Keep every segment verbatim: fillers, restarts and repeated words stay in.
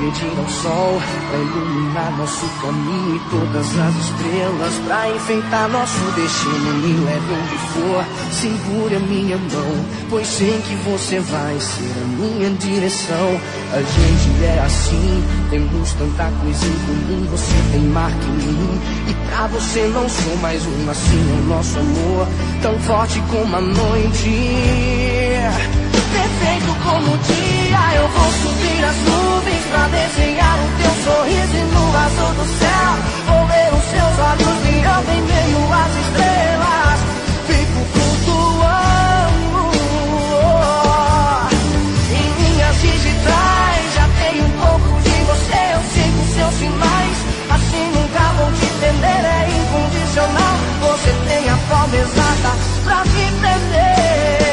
pedir ao sol pra iluminar nosso caminho e todas as estrelas pra enfeitar nosso destino. Me leve onde for, segure a minha mão, pois sei que você vai ser a minha direção. A gente é assim, temos tanta coisa em comum. Você tem marca em mim e pra você não sou mais um. Assim é o nosso amor, tão forte como a noite, perfeito como o dia. Eu vou subir as nuvens pra desenhar o teu sorriso e no azul do céu vou ver os seus olhos brilhando em meio às estrelas. Fico flutuando em linhas digitais. Já tenho um pouco de você, eu sigo seus sinais. Assim nunca vou te perder, é incondicional. Você tem a forma exata pra me prender.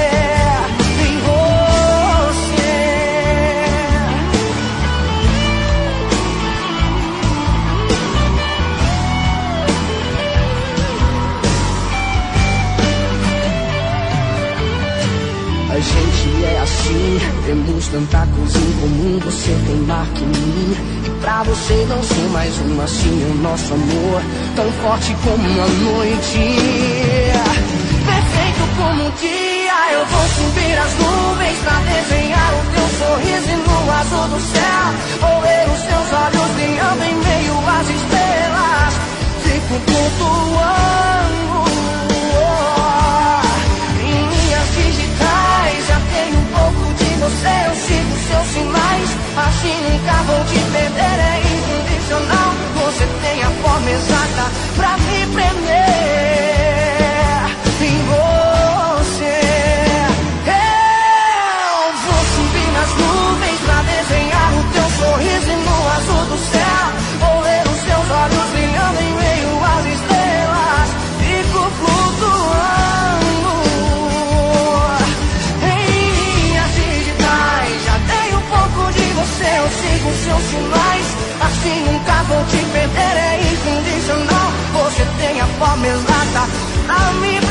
A gente é assim, temos tanta coisa em comum. Você tem marca em mim e pra você não sou mais um. Assim é o nosso amor, tão forte como a noite, perfeito como o dia. Eu vou subir as nuvens pra desenhar o teu sorriso e no azul do céu vou ver os seus olhos brilhando em meio às estrelas. Fico flutuando em linhas digitais. Já tenho um pouco de você, eu sigo seus sinais. Assim nunca vou te perder, é incondicional. Você tem a forma exata pra me prender em você. Eu vou subir nas nuvens pra desenhar o teu sorriso e no azul do céu vou ver os seus olhos brilhando em meio às estrelas. Fico flutuando em linhas digitais. Já tenho um pouco de você, eu sigo seus sinais. Assim nunca vou te perder, é incondicional. Você tem a forma exata pra me